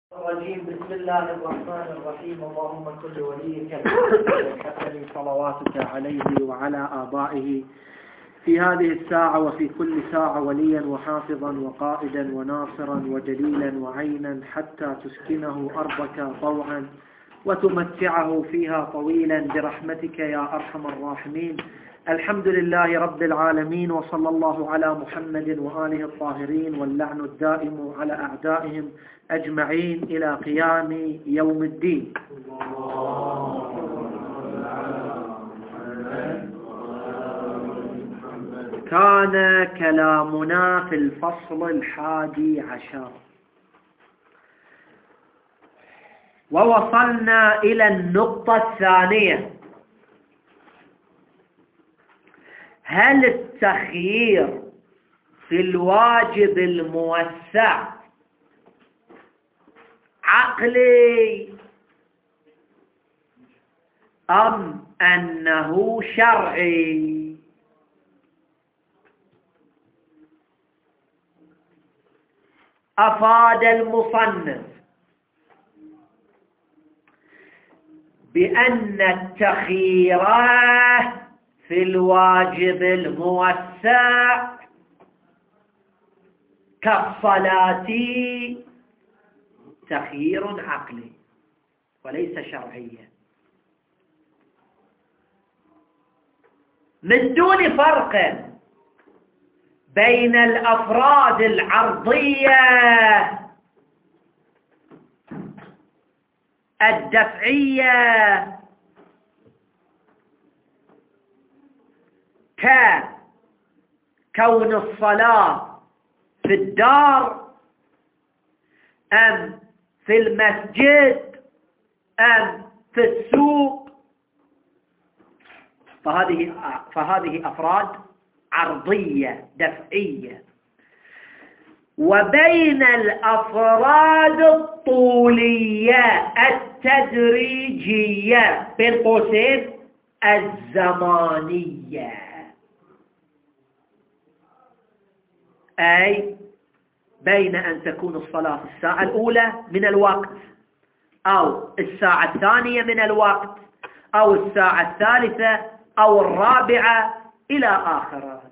الرجيم. بسم الله الرحمن الرحيم. اللهم كل وليك الحسن صلواتك عليه وعلى آبائه في هذه الساعة وفي كل ساعة وليا وحافظا وقائدا وناصرا ودليلا وعينا حتى تسكنه أرضك طوعا وتمتعه فيها طويلا برحمتك يا أرحم الراحمين. الحمد لله رب العالمين، وصلى الله على محمد وآله الطاهرين، واللعن الدائم على أعدائهم أجمعين إلى قيام يوم الدين. كان كلامنا في الفصل 11 ووصلنا إلى النقطة الثانية: هل التخيير في الواجب الموسع عقلي أم أنه شرعي؟ أفاد المصنف بأن التخيير في الواجب الموسع كالصلاة تخيير عقلي وليس شرعيا، من دون فرق بين الأفراد العرضية الدفعية ككون الصلاة في الدار أم في المسجد أم في السوق، فهذه أفراد عرضية دفعية، وبين الأفراد الطولية التدريجية بين قوسين الزمانية، أي بين أن تكون الصلاة في الساعة الأولى من الوقت أو الساعة الثانية من الوقت أو الساعة الثالثة أو الرابعة إلى آخره.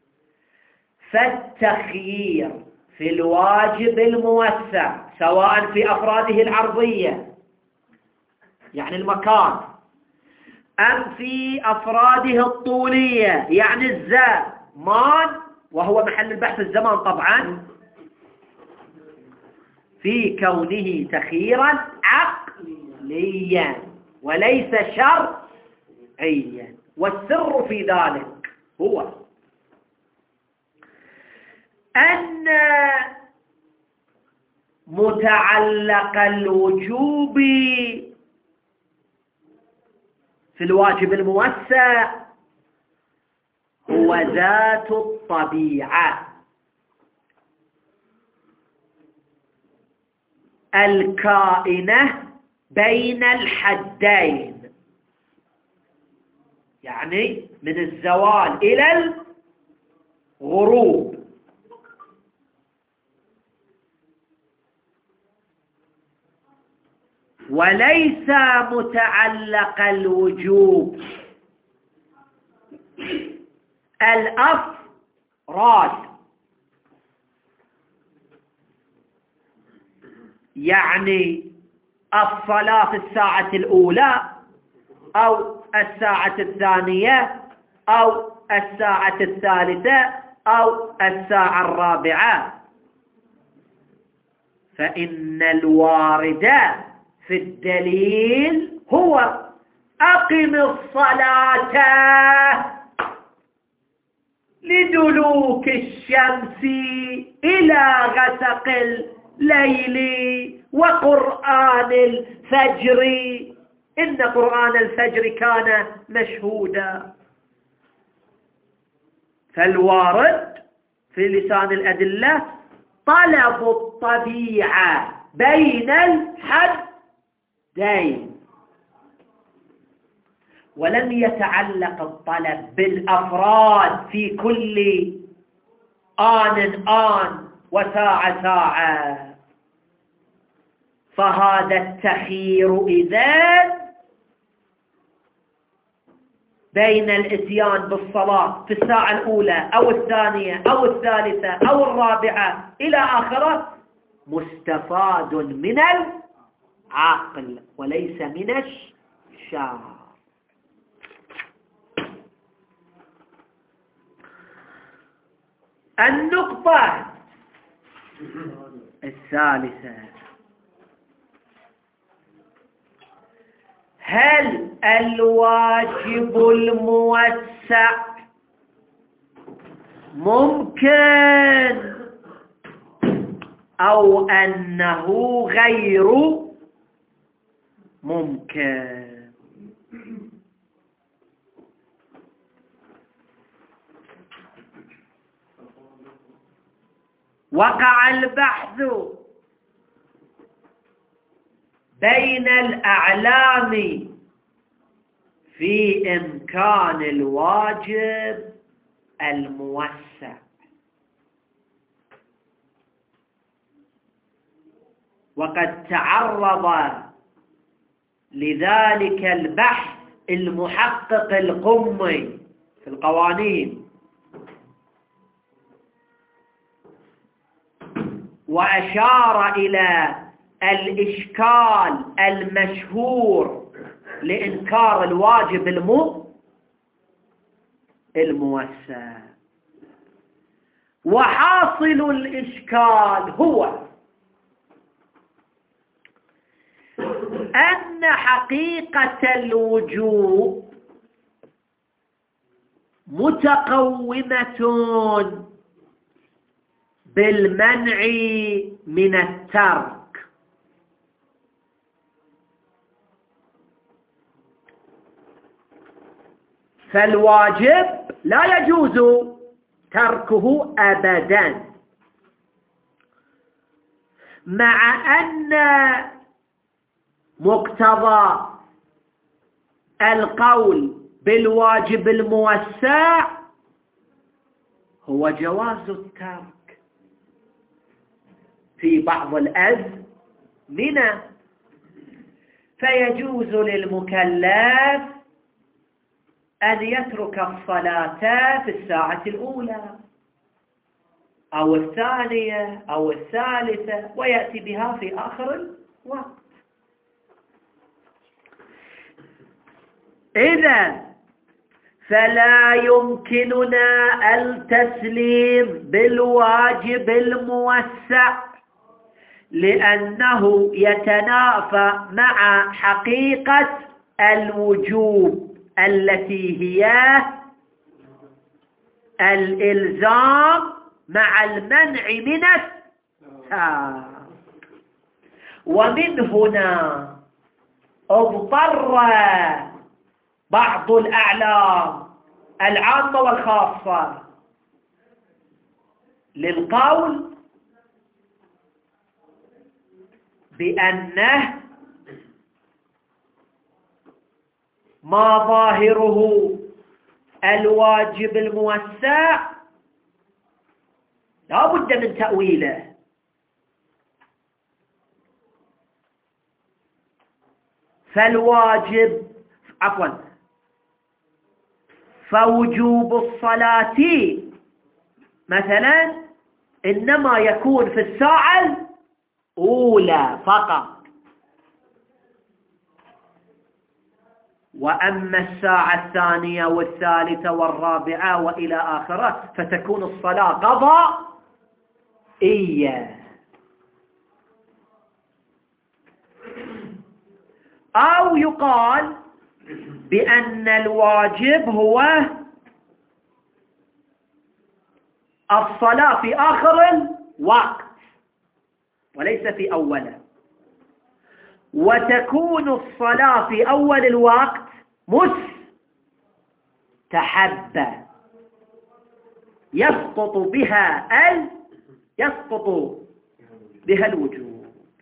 فالتخيير في الواجب الموسع سواء في أفراده العرضية يعني المكان أم في أفراده الطولية يعني الزمان، وهو محل البحث الزمان طبعا، في كونه تخييرا عقليا وليس شرعيا. والسر في ذلك هو أن متعلق الوجوب في الواجب الموسع هو ذات الطبيعة الكائنة بين الحدين، يعني من الزوال إلى الغروب، وليس متعلق الوجوب الأفراد، يعني الصلاة في الساعة الأولى أو الساعة الثانية أو الساعة الثالثة أو الساعة الرابعة، فإن الوارد في الدليل هو أقم الصلاة لدلوك الشمس إلى غسق الليل وقرآن الفجر إن قرآن الفجر كان مشهودا. فالوارد في لسان الأدلة طلب الطبيعة بين الحدين، ولم يتعلق الطلب بالأفراد في كل آن وساعة. فهذا التخيير إذن بين الإتيان بالصلاة في الساعة الأولى أو الثانية أو الثالثة أو الرابعة إلى آخره مستفاد من العقل وليس من الشرع. النقطة الثالثة: هل الواجب الموسع ممكن أو أنه غير ممكن؟ وقع البحث بين الأعلام في إمكان الواجب الموسع، وقد تعرض لذلك البحث المحقق القمي في القوانين، وأشار إلى الإشكال المشهور لإنكار الواجب الموسع. وحاصل الإشكال هو أن حقيقة الوجوب متقومة بالمنع من الترك، فالواجب لا يجوز تركه أبدا، مع أن مقتضى القول بالواجب الموسع هو جواز الترك في بعض الأزمنة، فيجوز للمكلف أن يترك الصلاة في الساعة الأولى أو الثانية أو الثالثة ويأتي بها في آخر الوقت. إذن فلا يمكننا التسليم بالواجب الموسع لأنه يتنافى مع حقيقة الوجوب التي هي الإلزام مع المنع من الترك. ومن هنا اضطر بعض الأعلام العامة والخاصة للقول بأنه ما ظاهره الواجب الموسع لا بد من تأويله، فوجوب الصلاة مثلا إنما يكون في الساعة الأولى فقط، وأما الساعة الثانية والثالثة والرابعة وإلى آخره فتكون الصلاة قضائية. أو يقال بأن الواجب هو الصلاة في آخر الوقت وليس في أوله، وتكون الصلاة في أول الوقت مستحبة يسقط بها الوجوب.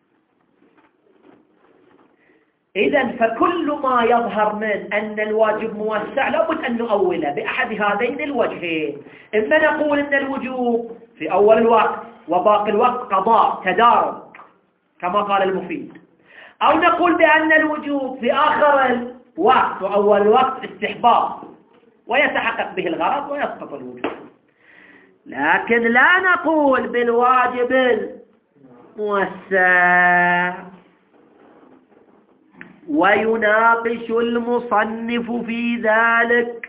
إذن فكل ما يظهر من أن الواجب موسع لابد أن نؤوله بأحد هذين الوجهين، إما نقول أن الوجوب في أول الوقت وباقي الوقت قضاء تدارك، كما قال المفيد، أو نقول بأن الوجوب في آخر الوقت وأول الوقت استحباب ويتحقق به الغرض ويسقط الوجوب. لكن لا نقول بالواجب الموسع. ويناقش المصنف في ذلك.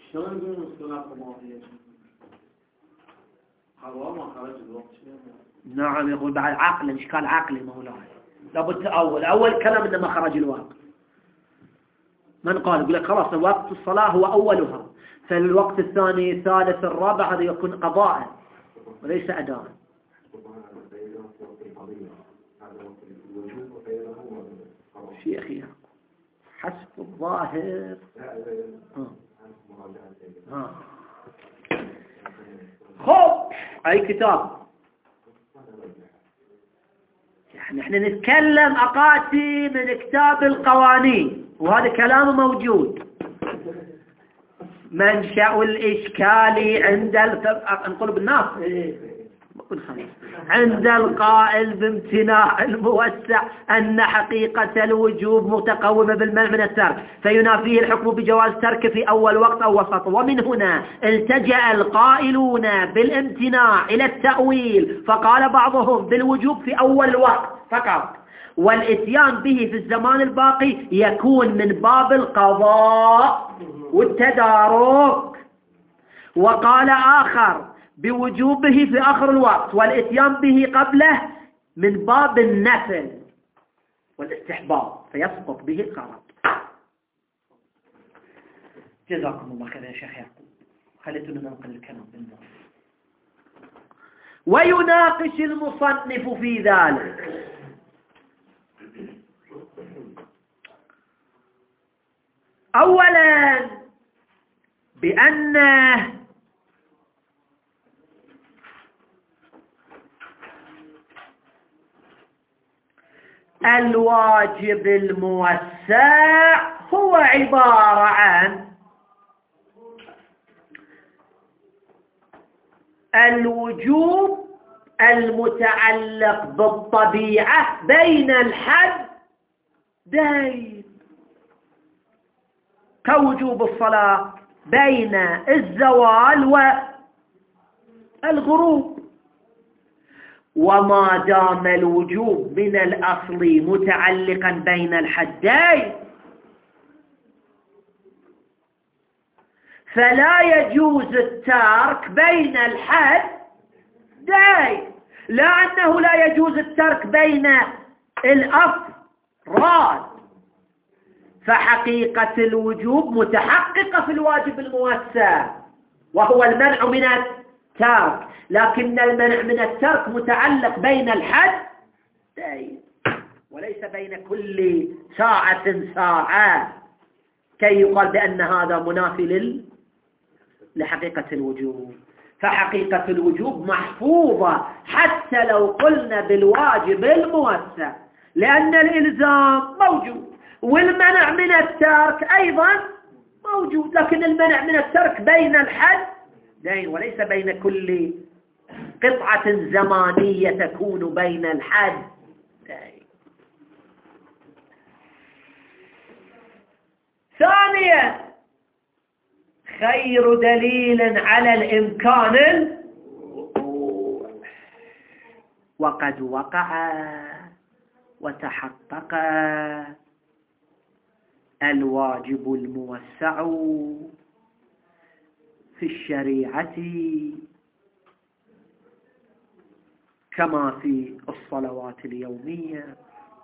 نعم، يقول بعد عقل، إشكال عقلي مولاي، لابد أول كلام إنما خرج الوقت. من قال؟ يقول لك خلاص وقت الصلاة هو أولها، فالوقت الثاني الثالث الرابع هذا يكون قضاء وليس أداء. شيخي حسب الظاهر. خب أي كتاب يعني احنا نتكلم أقاتي من كتاب القوانين، وهذا كلام موجود. منشأ الإشكال عند نقول بالناس عند القائل بامتناع الموسع أن حقيقة الوجوب متقومة بالمنع من الترك، فينافيه الحكم بجواز ترك في أول وقت أو وسط. ومن هنا التجأ القائلون بالامتناع إلى التأويل، فقال بعضهم بالوجوب في أول الوقت فقط، والإتيان به في الزمان الباقي يكون من باب القضاء والتدارك. وقال آخر بوجوبه في آخر الوقت والإتيان به قبله من باب النفل والاستحباب فيسقط به الغرض. جزاكم الله خير يا شيخ يعقوب، خليتنا ننقل الكلام بالنص. ويناقش المصنف في ذلك. أولا بأن الواجب الموسع هو عبارة عن الوجوب المتعلق بالطبيعة بين الحدين، كوجوب الصلاة بين الزوال والغروب. وما دام الوجوب من الأصل متعلقا بين الحدين فلا يجوز الترك بين الحدين، لا أنه لا يجوز الترك بين الأفراد، فحقيقة الوجوب متحققة في الواجب الموسع وهو المنع من الترك، لكن المنع من الترك متعلق بين الحدين وليس بين كل ساعة ساعة، كي يقال بأن هذا منافي لحقيقة الوجوب. فحقيقة الوجوب محفوظة حتى لو قلنا بالواجب الموسع، لأن الإلزام موجود والمنع من الترك أيضا موجود، لكن المنع من الترك بين الحدين وليس بين كل قطعة زمانية تكون بين الحدين. ثانيا خير دليل على الإمكان وقد وقع وتحقق الواجب الموسع في الشريعة كما في الصلوات اليومية،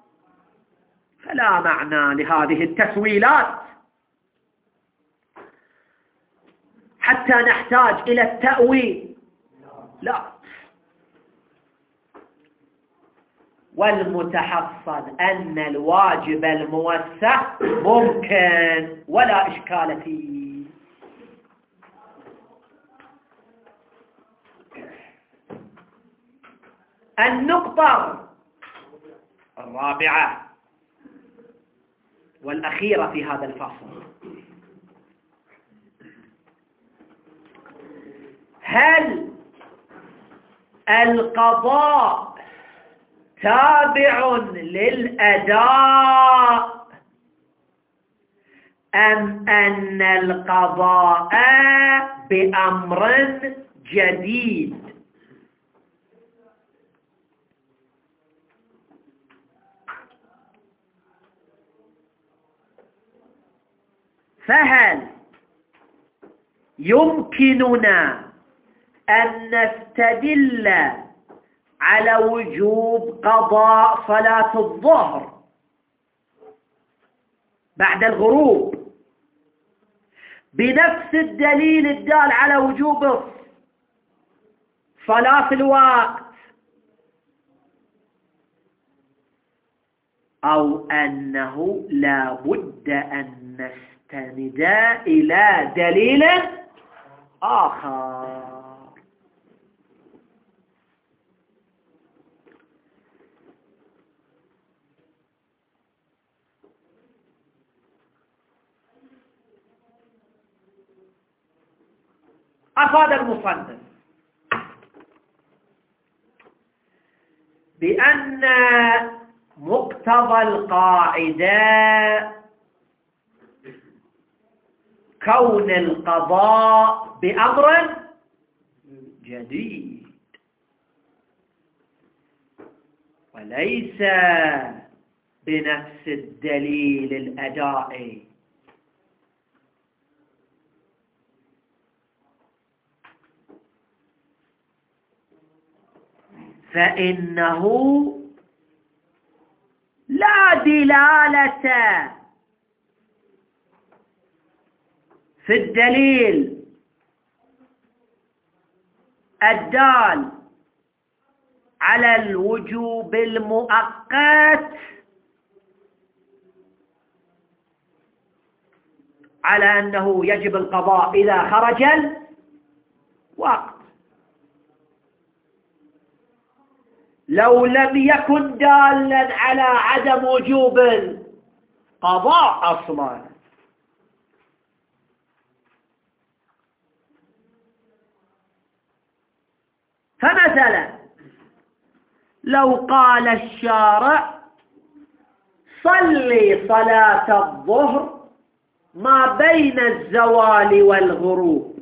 فلا معنى لهذه التسويلات حتى نحتاج إلى التأويل، لا. والمتحصل أن الواجب الموسع ممكن ولا إشكال فيه. النقطة الرابعة والأخيرة في هذا الفصل: هل القضاء تابع للأداء أم أن القضاء بأمر جديد؟ فهل يمكننا أن نستدل على وجوب قضاء صلاة الظهر بعد الغروب بنفس الدليل الدال على وجوب صلاة الوقت، أو أنه لا بد أن نستند إلى دليل آخر؟ أفاد المصنف بأن مقتضى القاعدة كون القضاء بأمر جديد وليس بنفس الدليل الأدائي. فإنه لا دلالة في الدليل الدال على الوجوب المؤقت على أنه يجب القضاء إذا خرج الوقت. لو لم يكن دالا على عدم وجوب القضاء أصلا، فمثلا لو قال الشارع صلي صلاة الظهر ما بين الزوال والغروب،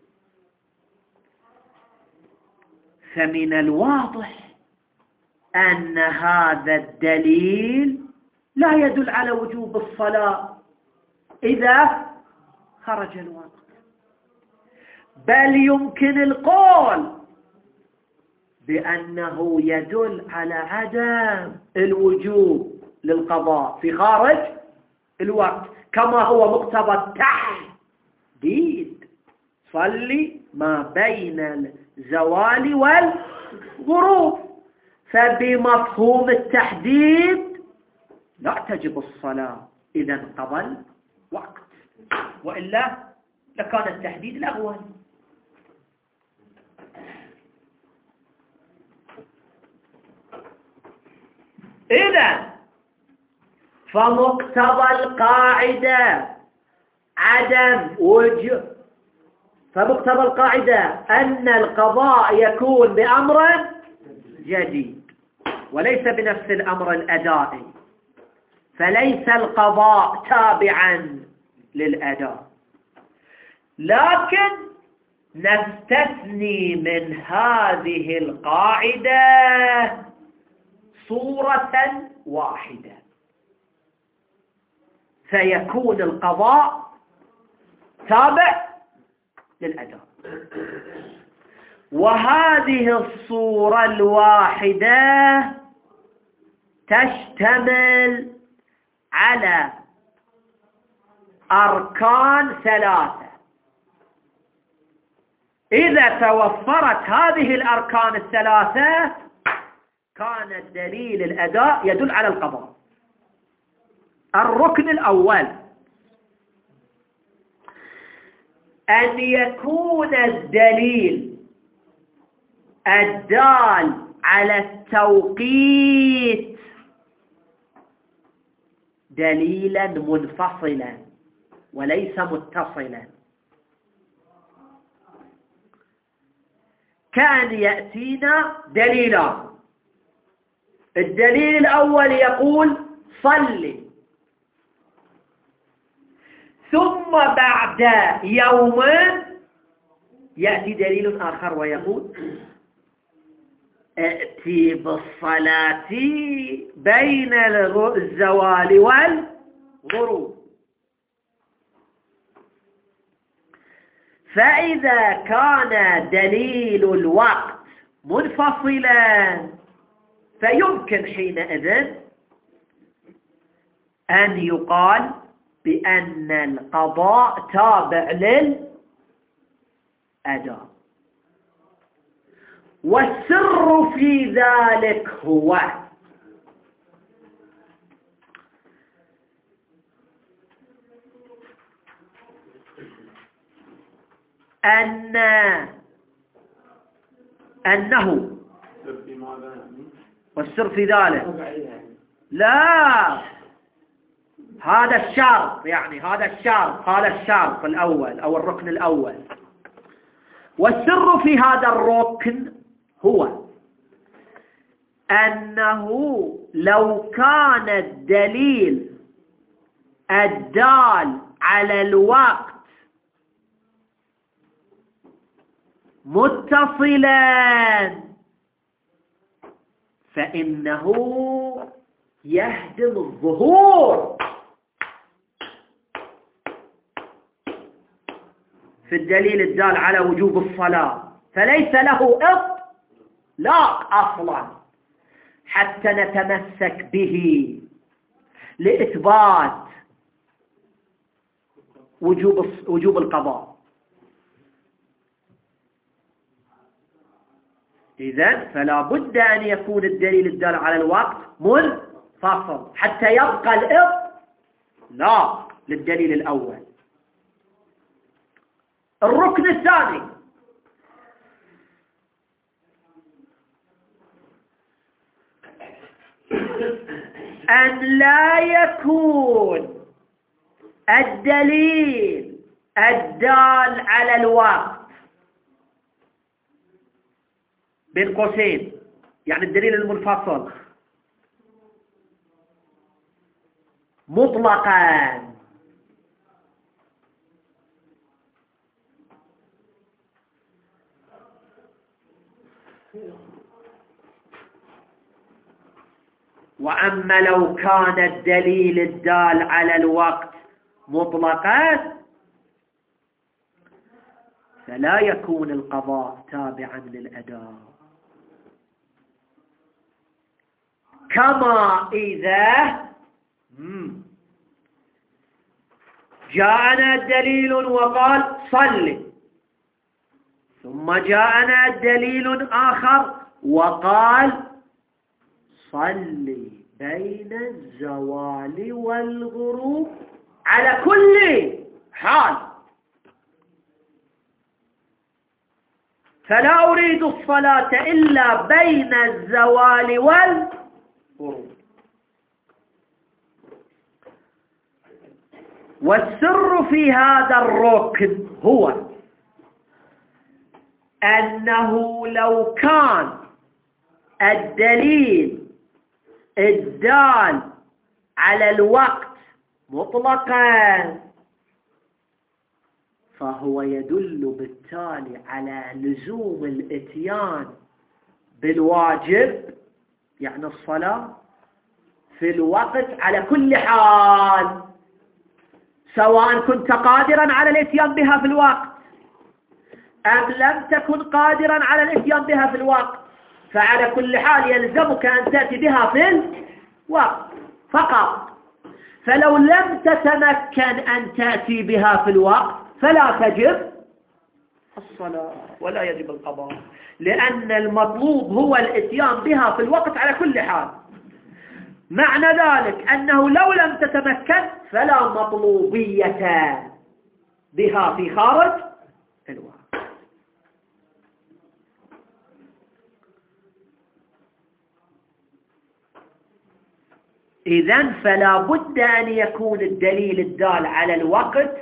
فمن الواضح أن هذا الدليل لا يدل على وجوب الصلاة إذا خرج الوقت، بل يمكن القول بأنه يدل على عدم الوجوب للقضاء في خارج الوقت، كما هو مقتضى التحديد صلي ما بين الزوال والغروب. فبمفهوم التحديد لا تجب الصلاة إذا انقضى الوقت، وإلا لكان التحديد لغوا. إذا فمقتضى القاعدة فمقتضى القاعدة أن القضاء يكون بأمر جديد وليس بنفس الأمر الأدائي، فليس القضاء تابعا للأداء، لكن نستثني من هذه القاعدة صورة واحدة فيكون القضاء تابع للأداء، وهذه الصورة الواحدة تشتمل على أركان ثلاثة. إذا توفرت هذه الأركان الثلاثة كان الدليل الأداء يدل على القضاء. الركن الأول أن يكون الدليل الدال على التوقيت دليلا منفصلا وليس متصلا. كان يأتينا دليلان، الدليل الأول يقول صلي، ثم بعد يومين يأتي دليل آخر ويقول ائتي بالصلاة بين الزوال والغروب. فإذا كان دليل الوقت منفصلا فيمكن حينئذ أن يقال بأن القضاء تابع للأداء. والسر في ذلك هو أنه والسر في ذلك لا، هذا الشرط، يعني هذا الشرط الأول أو الركن الأول. والسر في هذا الركن هو أنه لو كان الدليل الدال على الوقت متصلا فإنه يهدم الظهور في الدليل الدال على وجوب الصلاة، فليس له إطلاق أصلا حتى نتمسك به لإثبات وجوب القضاء. إذن فلا بد أن يكون الدليل الدال على الوقت منفصل حتى يبقى الإطلاق للدليل الأول. الركن الثاني أن لا يكون الدليل الدال على الوقت بين قوسين، يعني الدليل المنفصل، مطلقا وأما لو كان الدليل الدال على الوقت مطلقا فلا يكون القضاء تابعا للأداء. كما إذا جاءنا دليل وقال صلي، ثم جاءنا دليل آخر وقال صلي بين الزوال والغروب على كل حال، فلا أريد الصلاة إلا بين الزوال والغروب. والسر في هذا الركن هو أنه لو كان الدليل الدال على الوقت مطلقا فهو يدل بالتالي على لزوم الاتيان بالواجب، يعني الصلاة في الوقت على كل حال، سواء كنت قادرا على الاتيان بها في الوقت أم لم تكن قادرا على الاتيان بها في الوقت، فعلى كل حال يلزمك أن تأتي بها في الوقت فقط. فلو لم تتمكن أن تأتي بها في الوقت فلا تجب الصلاة ولا يجب القضاء، لأن المطلوب هو الاتيان بها في الوقت على كل حال. معنى ذلك أنه لو لم تتمكن فلا مطلوبية بها في خارج الوقت. إذن فلا بد أن يكون الدليل الدال على الوقت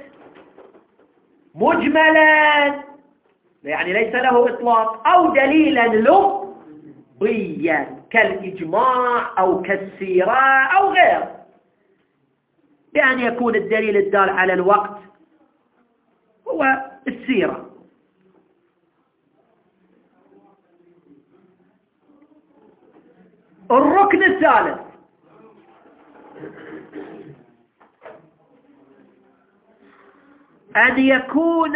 مجملا، يعني ليس له إطلاق، أو دليلا لفظيا كالإجماع أو كالسيرة أو غير، بأن يكون الدليل الدال على الوقت هو السيرة. الركن الثالث أن يكون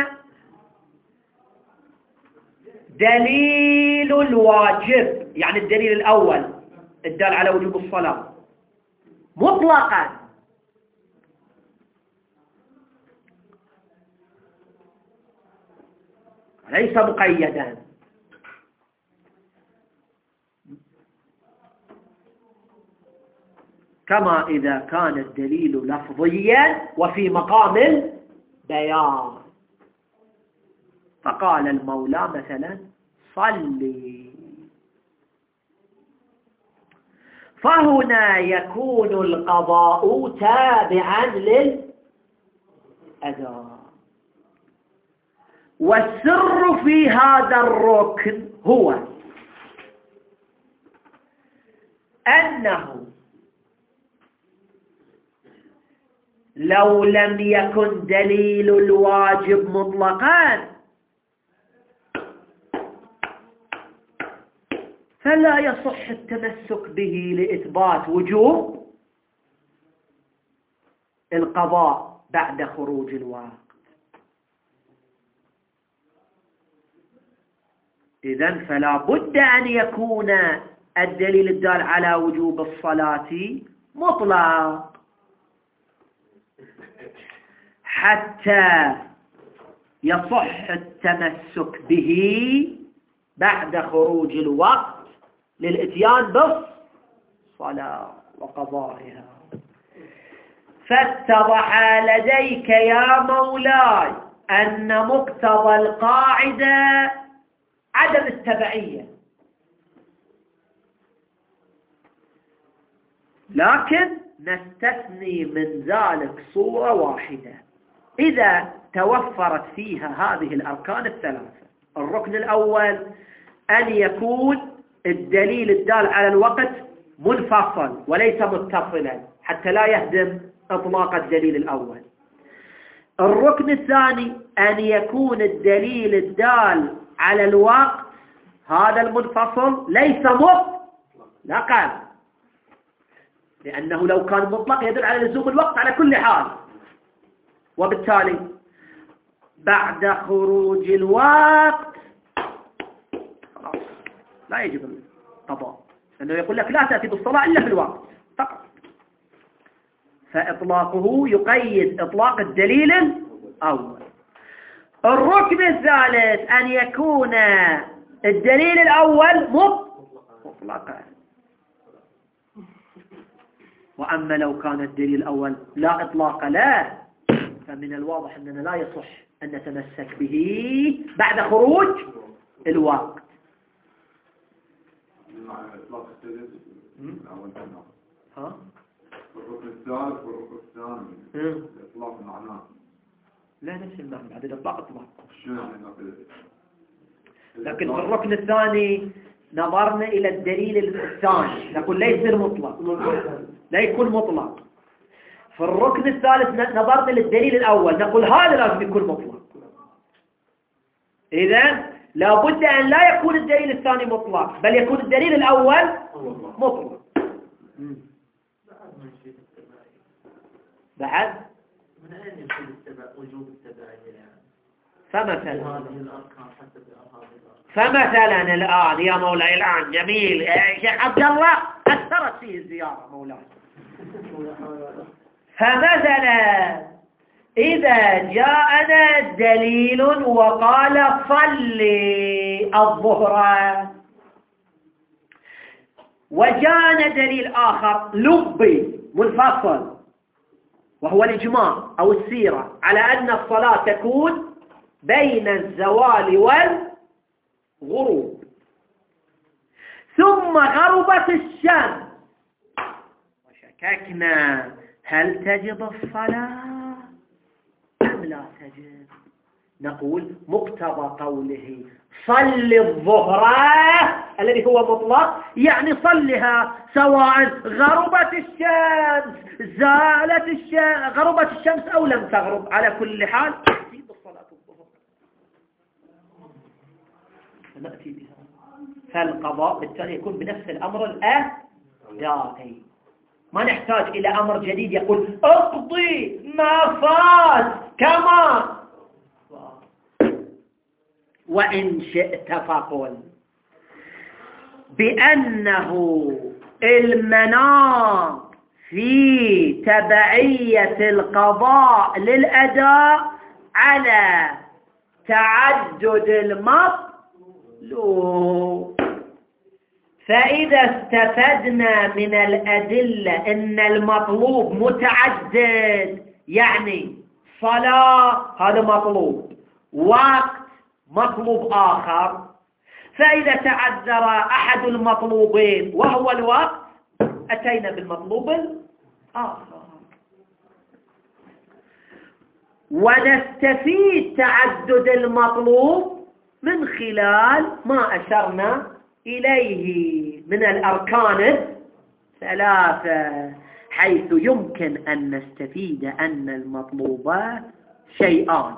دليل الواجب، يعني الدليل الأول الدال على وجوب الصلاة، مطلقا ليس مقيدا، كما إذا كان الدليل لفظيا وفي مقام البيان، فقال المولى مثلا صلي، فهنا يكون القضاء تابعا للأداء. والسر في هذا الركن هو أنه لو لم يكن دليل الواجب مطلقا فلا يصح التمسك به لإثبات وجوب القضاء بعد خروج الوقت. إذن فلا بد أن يكون الدليل الدال على وجوب الصلاة مطلق حتى يصح التمسك به بعد خروج الوقت للإتيان بالصلاة وقضائها. فاتضح لديك يا مولاي أن مقتضى القاعدة عدم التبعية، لكن نستثني من ذلك صورة واحدة إذا توفرت فيها هذه الأركان الثلاثة. الركن الأول أن يكون الدليل الدال على الوقت منفصل وليس متصلا حتى لا يهدم إطلاق الدليل الأول. الركن الثاني أن يكون الدليل الدال على الوقت هذا المنفصل ليس مطلقا، لأنه لو كان مطلق يدل على لزوم الوقت على كل حال، وبالتالي بعد خروج الوقت خلاص لا يجب القضاء، لأنه يقول لك لا تأتي بالصلاة إلا في الوقت فقط، فإطلاقه يقيد إطلاق الدليل الأول. الركن الثالث أن يكون الدليل الأول مطلقا، وأما لو كان الدليل الأول لا إطلاق له فمن الواضح أننا لا يصح أن نتمسك به بعد خروج الوقت. إطلاق الدليل الأول ها؟ الركن الثالث والركن الثاني إطلاق معناه لا نفس المعنى بعد الإطلاق إطلاق، لكن في في الركن الثاني نظرنا إلى الدليل الثاني نقول ليس المطلق لا يكون مطلق. في الركن الثالث نظرنا للدليل الأول نقول هذا لازم يكون مطلق. إذن لابد أن لا يكون الدليل الثاني مطلق بل يكون الدليل الأول مطلق. بعد من أين يكون وجوب التبعية؟ فمثلا الآن يا مولاي الآن جميل يا شيخ عبد الله أثرت فيه الزيارة مولاي. فمثلا إذا جاءنا دليل وقال صلي الظهر، وجاءنا دليل آخر لبي منفصل وهو الإجماع أو السيرة على أن الصلاة تكون بين الزوال والغروب، ثم غربت الشمس وشككنا هل تجب الصلاة أم لا تجب، نقول مقتضى قوله صل الظهر الذي هو مطلق يعني صلها سواء غربت الشمس زالت الشمس غربت الشمس أو لم تغرب، على كل حال تأتي بالصلاة الظهر نأتي بها. فالقضاء بالتالي يكون بنفس الأمر الأدائي، ما نحتاج إلى أمر جديد يقول اقضي ما فات كما وإن شئت فقل بأنه المناط في تبعية القضاء للأداء على تعدد المطلوب. فإذا استفدنا من الأدلة أن المطلوب متعدد، يعني صلاة هذا مطلوب، وقت مطلوب آخر، فإذا تعذر أحد المطلوبين وهو الوقت أتينا بالمطلوب الآخر. ونستفيد تعدد المطلوب من خلال ما أشرنا إليه من الأركان الثلاثة، حيث يمكن أن نستفيد أن المطلوبات شيئان: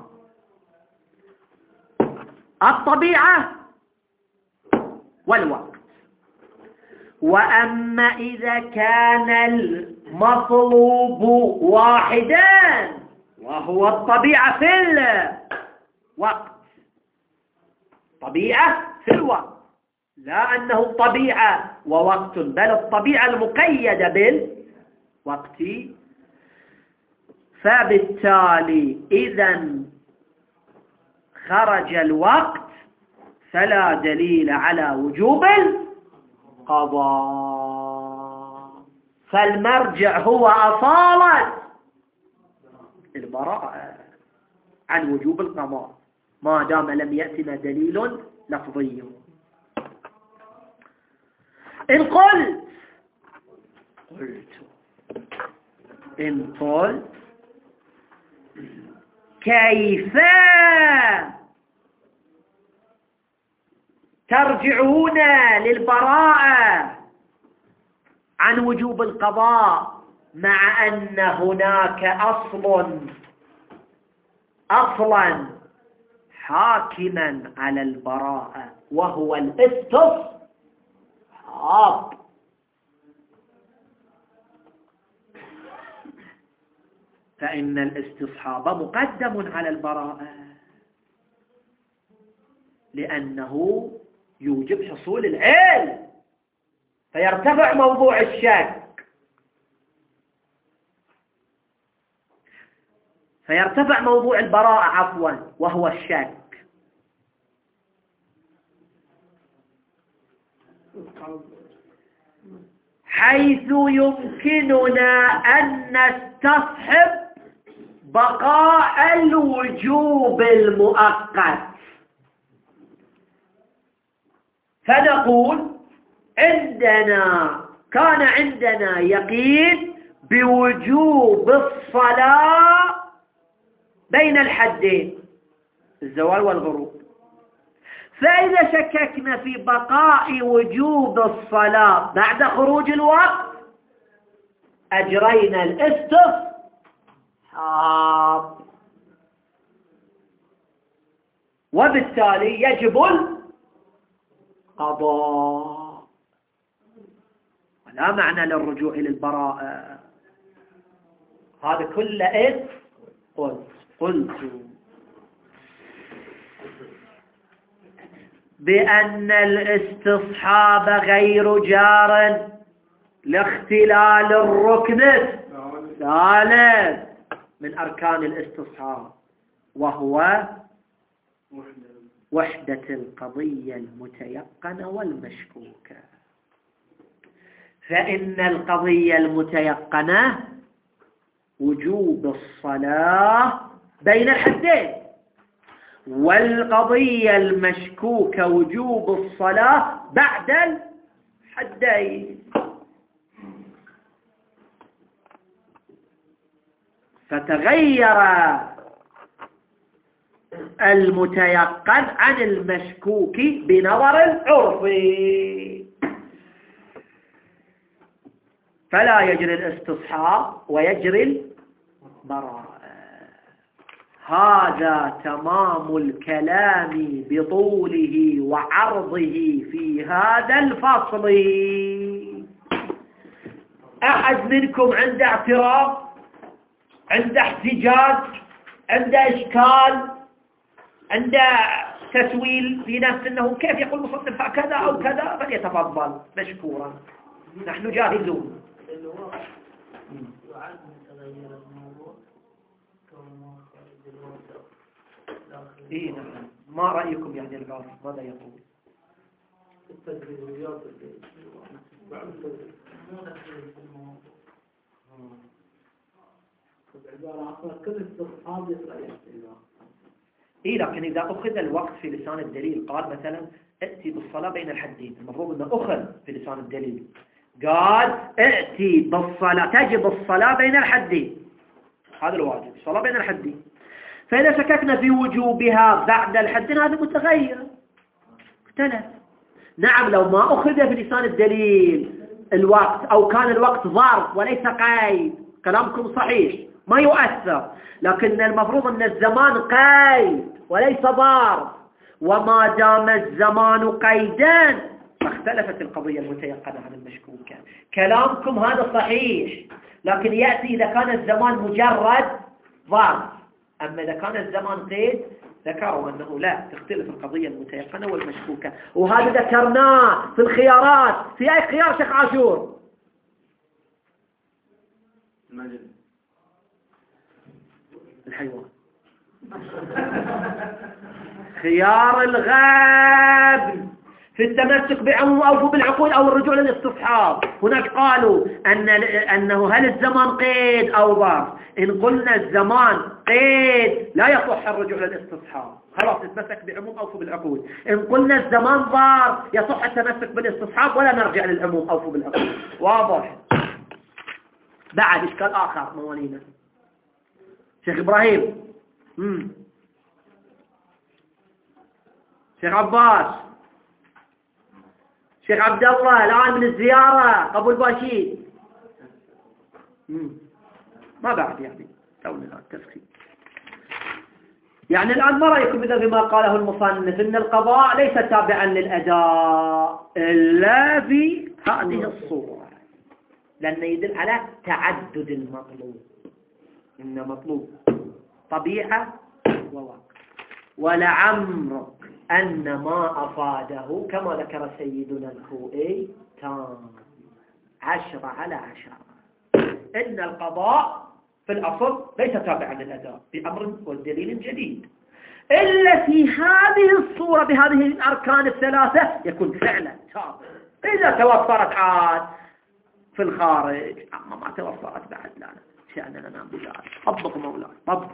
الطبيعة والوقت. وأما إذا كان المطلوب واحدا وهو الطبيعة في الوقت، طبيعة في الوقت، لا أنه طبيعة ووقت، بل الطبيعة المقيدة بالوقت، فبالتالي إذا خرج الوقت فلا دليل على وجوب القضاء، فالمرجع هو أصالة البراءة عن وجوب القضاء ما دام لم يأتنا دليل لفظي. إن قلت كيف ترجعون للبراءة عن وجوب القضاء مع أن هناك أصلا حاكما على البراءة وهو الاستصحاب؟ فإن الاستصحاب مقدم على البراءة لأنه يوجب حصول العلم، فيرتفع موضوع الشك، فيرتفع موضوع البراءة عفوا وهو الشك. حيث يمكننا أن نستصحب بقاء الوجوب المؤقت، فنقول كان عندنا يقين بوجوب الصلاة بين الحدين الزوال والغروب، فإذا شككنا في بقاء وجوب الصلاة بعد خروج الوقت أجرينا الاستصحاب، وبالتالي يجب القضاء، ولا معنى للرجوع للبراءة. هذا كله إذ قلت بأن الاستصحاب غير جار لاختلال الركن الثالث من أركان الاستصحاب، وهو وحدة القضية المتيقنة والمشكوكة. فإن القضية المتيقنة وجوب الصلاة بين الحدين، والقضية المشكوكة وجوب الصلاة بعد الحدين. فتغير المتيقن عن المشكوك بنظر العرف، فلا يجري الاستصحاب ويجري البراءة. هذا تمام الكلام بطوله وعرضه في هذا الفصل. أحد منكم عنده اعتراض، عنده احتجاج، عنده إشكال، عنده تسويل في نفس أنه كيف يقول مصنف هكذا أو كذا، فليتفضل مشكورا، نحن جاهزون. إيه نعم. ما رأيكم يعني العرف ماذا يقول؟ التدريبيات إيه، لكن إذا أخذ الوقت في لسان الدليل قال مثلا ائتي بالصلاة بين الحدين، المفروض أنه أخذ في لسان الدليل قال ائتي بالصلاة، تجب الصلاة بين الحدين، هذا الواجب، الصلاة بين الحدين. فإذا شككنا في وجوبها بعد الحدين هذا متغير، اختلف. نعم، لو ما أخذ في لسان الدليل الوقت أو كان الوقت ظرف وليس قيد، كلامكم صحيح ما يؤثر، لكن المفروض أن الزمان قيد وليس ظرف، وما دام الزمان قيدا فاختلفت القضية المتيقنة عن المشكوكة. كلامكم هذا صحيح، لكن يأتي إذا كان الزمان مجرد ظرف، أما إذا كان الزمان قيد ذكروا أنه لا، تختلف القضية المتيقنة والمشكوكة، وهذا ذكرناه في الخيارات. في أي خيار شيخ عاشور؟ الحيوان. خيار الغاب في التمسك بعموم أو بالعقول أو الرجوع للاستصحاب. هناك قالوا أنه هل الزمان قيد أو ظرف؟ إن قلنا الزمان قيد لا يصح الرجوع للاستصحاب، خلاص نتمسك بعموم أو بالعقول. إن قلنا الزمان ظرف يصح التمسك بالاستصحاب ولا نرجع للعموم أو بالعقول. واضح؟ بعد إشكال آخر موالينا شيخ إبراهيم، شيخ عباس، شيخ عبد الله، الآن من الزيارة أبو الباشيد، ما بعد يعني تونا الآن تسخين. يعني الآن ما رأيكم إذا بما قاله المصنف إن القضاء ليس تابعا للأداء إلا في هذه الصورة، لأنه يدل على تعدد المطلوب، إن مطلوب طبيعة ووقت. ولعمرك أن ما أفاده كما ذكر سيدنا الخوئي تام 10 على 10، إن القضاء في الأصل ليس تابعا للأداء بأمر والدليل جديد، إلا في هذه الصورة بهذه الأركان الثلاثة يكون فعلا تابع. إذا توفرت عاد في الخارج، أما ما توفرت بعد لا شأننا نام بذلك. طبق مولاي طبق.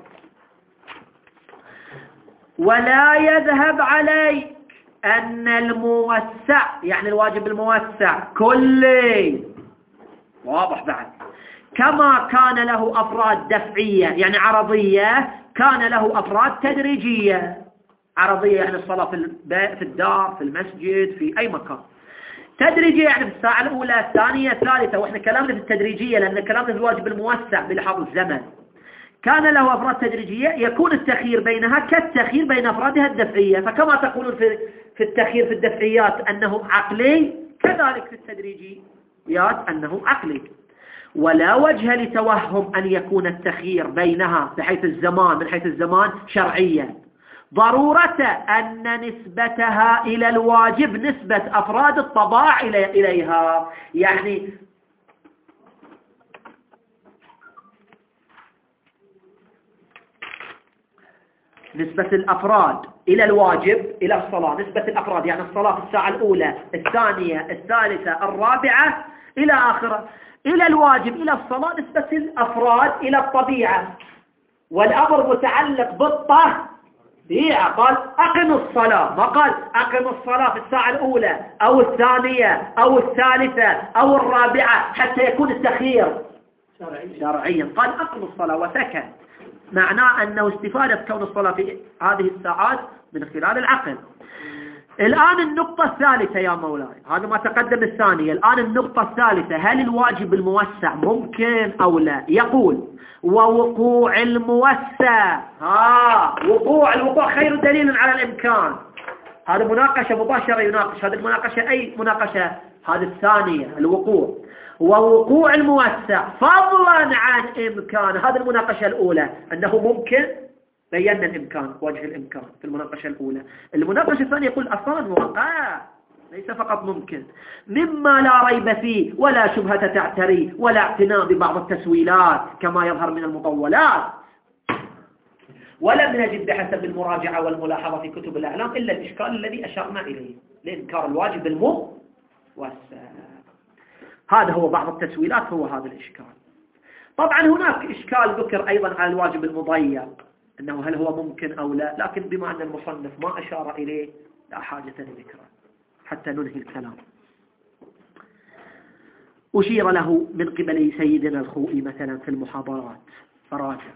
ولا يذهب عليك أن الموسع، يعني الواجب الموسع كلي، واضح بعد، كما كان له أفراد دفعية يعني عرضية، كان له أفراد تدريجية. عرضية يعني الصلاة في الدار، في المسجد، في أي مكان. تدريجية يعني في الساعة الأولى، الثانية، الثالثة، وإحنا كلامنا في التدريجية لأن كلامنا في الواجب الموسع بلحاظ الزمن. كان له أفراد تدريجية يكون التخيير بينها كالتخيير بين أفرادها الدفعية، فكما تقولون في التخيير في الدفعيات أنه عقلي، كذلك في التدريجيات أنه عقلي. ولا وجه لتوهم أن يكون التخيير بينها بحيث الزمان من حيث الزمان شرعيا، ضرورة أن نسبتها إلى الواجب نسبة أفراد الطباع إليها، يعني نسبة الأفراد إلى الواجب إلى الصلاة، نسبة الأفراد يعني الصلاة في الساعة الأولى، الثانية، الثالثة، الرابعة إلى آخره، إلى الواجب إلى الصلاة نسبة الأفراد إلى الطبيعة. والأمر متعلق بالطبيعة، قال أقم الصلاة، ما قال أقم الصلاة في الساعة الأولى أو الثانية أو الثالثة أو الرابعة حتى يكون التخيير شرعيا، قال أقم الصلاة وسكت. معناه أنه استفادة كون الصلاة في هذه الساعات من خلال العقل. الآن النقطة الثالثة يا مولاي، هذا ما تقدم الثانية. الآن النقطة الثالثة، هل الواجب الموسع ممكن أو لا؟ يقول ووقوع الموسع، الوقوع خير دليل على الإمكان. هذا مناقشة مباشرة يناقش هذه المناقشة. أي مناقشة؟ هذه الثانية، الوقوع. ووقوع الموسع فضلا عن إمكان. هذه المناقشة الأولى أنه ممكن، بينا الإمكان، وجه الإمكان في المناقشة الأولى. المناقشة الثانية يقول أصلا واقع، ليس فقط ممكن، مما لا ريب فيه ولا شبهة تعتري ولا اعتناء ببعض التسويلات كما يظهر من المطولات. ولم نجد بحسب المراجعة والملاحظة في كتب الأعلام إلا الإشكال الذي أشرنا إليه لإنكار الواجب الموسع. هذا هو بعض التسويلات، هو هذا الإشكال. طبعا هناك إشكال ذكر أيضا على الواجب المضيق، أنه هل هو ممكن أو لا، لكن بما أن المصنف ما أشار إليه لا حاجة لذكره حتى ننهي الكلام. أشير له من قبل سيدنا الخوئي مثلا في المحاضرات، فراجع.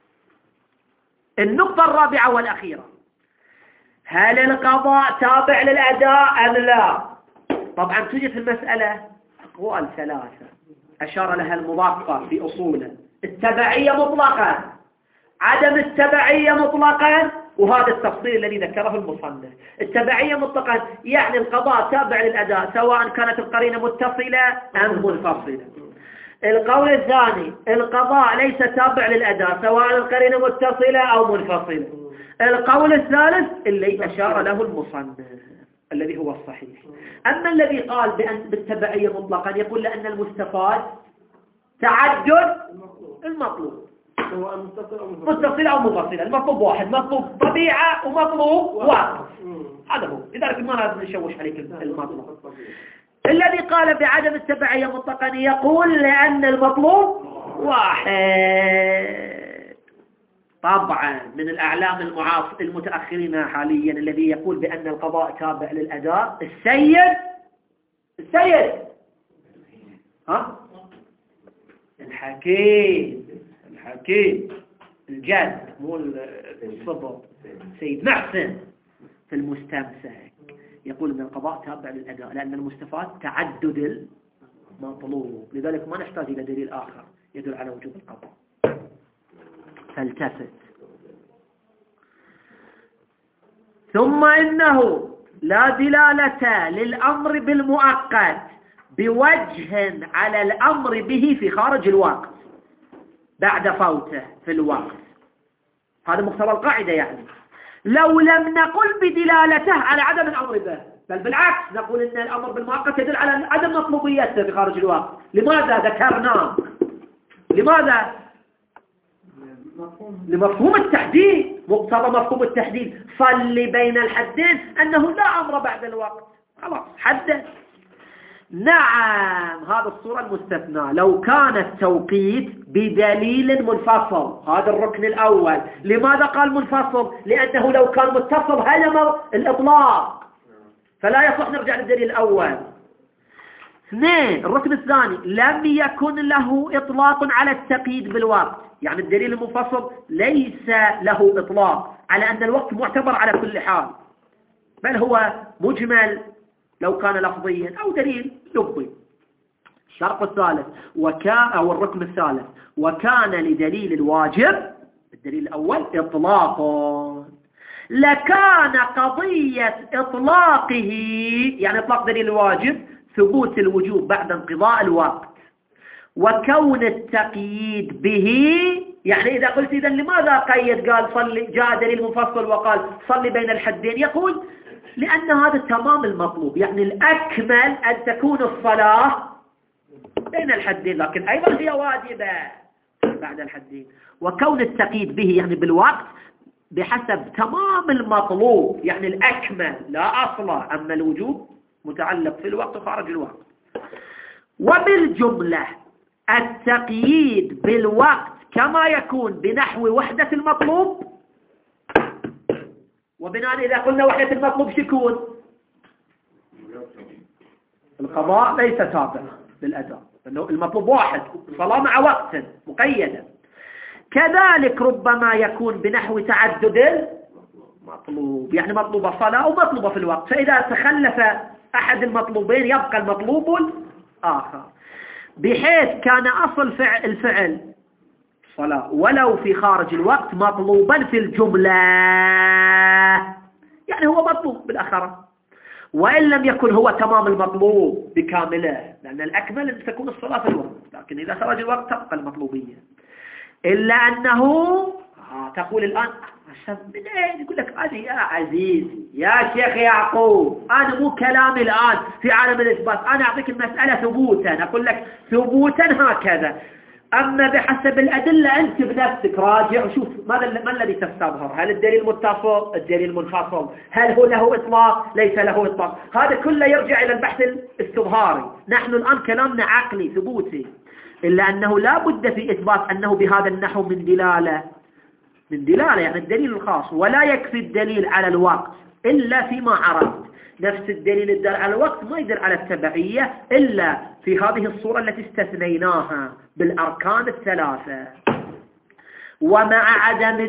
النقطة الرابعة والأخيرة، هل القضاء تابع للأداء أم لا؟ طبعا توجد في المسألة أقوال ثلاثة أشار لها المضاقة في أصوله: التبعية مطلقا، عدم التبعية مطلقا، وهذا التفصيل الذي ذكره المصنف. التبعية مطلقا يعني القضاء تابع للأداء سواء كانت القرينة متصلة أم منفصلة. القول الثاني: القضاء ليس تابع للأداء سواء القرينة متصلة أو منفصلة. القول الثالث اللي أشار له المصنف الذي هو الصحيح. أما الذي قال بالتبعية مطلقا يقول لأن المستفاد تعدد المطلوب، متصلة أو منفصلة. المطلوب واحد، مطلوب طبيعة ومطلوب واقع. هذا هو، لذلك ما لازم نشوش عليك المطلوب. الذي قال بعدم التبعية مطلقا يقول لأن المطلوب واحد. طبعا من الأعلام المتأخرين حاليا الذي يقول بأن القضاء تابع للأداء السيد الحكيم الجد، مو الصبر، سيد محسن في المستمسك، يقول أن القضاء تابع للأداء لأن المستفاد تعدد المطلوب. لذلك ما نحتاج إلى دليل آخر يدل على وجوب القضاء. فالتفت. ثم إنه لا دلالة للأمر بالمؤقت بوجه على الأمر به في خارج الوقت بعد فوته في الوقت. هذا مقتضى القاعدة. يعني لو لم نقل بدلالته على عدم الأمر به، بل بالعكس نقول إن الأمر بالمؤقت يدل على عدم مطلوبيته في خارج الوقت. لماذا ذكرناه؟ لماذا؟ لمفهوم التحديد. مقتضى مفهوم التحديد صل بين الحدين أنه لا أمر بعد الوقت، خلاص حدد. نعم، هذا الصورة المستثنى لو كان التوقيت بدليل منفصل، هذا الركن الأول. لماذا قال منفصل؟ لأنه لو كان متصل هدم الإطلاق، فلا يصح نرجع للدليل الأول. اثنين، الركن الثاني لم يكن له إطلاق على التقييد بالوقت، يعني الدليل المنفصل ليس له إطلاق على أن الوقت معتبر على كل حال، بل هو مجمل لو كان لفظيا أو دليل لفظي. الشرط الثالث أو الركن الثالث: وكان لدليل الواجب، الدليل الأول، إطلاق، لكان قضية إطلاقه، يعني إطلاق دليل الواجب، ثبوت الوجوب بعد انقضاء الوقت. وكون التقييد به، يعني إذا قلت إذن لماذا قيد؟ قال صلي، جاء دليل منفصل وقال صلي بين الحدين، يقول لأن هذا تمام المطلوب، يعني الأكمل أن تكون الصلاة بين الحدين، لكن أيضا هي واجبة بعد الحدين. وكون التقييد به يعني بالوقت بحسب تمام المطلوب، يعني الأكمل لا أصل، أما الوجوب متعلق في الوقت وخارج الوقت. وبالجملة التقييد بالوقت كما يكون بنحو وحدة المطلوب، وبناء إذا قلنا وحدة المطلوب شكون؟ القضاء ليس تابع للأداء، المطلوب واحد، صلاة مع وقت مقيدة. كذلك ربما يكون بنحو تعدد المطلوب، يعني مطلوبة صلاة ومطلوبة في الوقت، فإذا تخلف أحد المطلوبين يبقى المطلوب الآخر، بحيث كان أصل الفعل صلاة ولو في خارج الوقت مطلوبا في الجملة، يعني هو مطلوب بالأخرة، وإن لم يكن هو تمام المطلوب بكامله، لأن الأكمل أن تكون الصلاة في الوقت، لكن إذا خرج الوقت تبقى المطلوبية. إلا أنه تقول الآن من أين؟ يقول لك أنا يا عزيزي يا شيخ يعقوب، أنا مو كلامي الآن في عالم الإثبات، أنا أعطيك المسألة ثبوتا، أقول لك ثبوتا هكذا، أما بحسب الأدلة أنت بنفسك راجع وشوف ما الذي تستظهر، هل الدليل متصل، الدليل منفصل، هل هو له إطلاق، ليس له إطلاق، هذا كله يرجع إلى البحث الاستظهاري. نحن الآن كلامنا عقلي ثبوتي، إلا أنه لا بد في إثبات أنه بهذا النحو من دلالة يعني الدليل الخاص، ولا يكفي الدليل على الوقت إلا فيما عرفت، نفس الدليل الدال على الوقت ما يدل على التبعية إلا في هذه الصورة التي استثنيناها بالأركان الثلاثة. ومع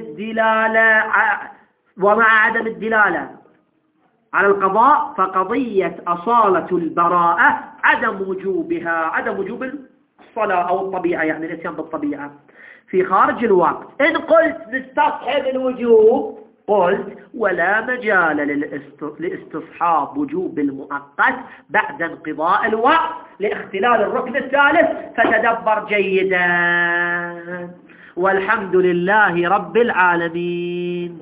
عدم الدلالة على القضاء فقضية أصالة البراءة عدم وجوب الصلاة أو الطبيعة، يعني الاتيان بالطبيعة في خارج الوقت. إن قلت نستصحب الوجوب قلت ولا مجال لاستصحاب وجوب المؤقت بعد انقضاء الوقت لاختلال الركن الثالث، فتدبر جيدا. والحمد لله رب العالمين.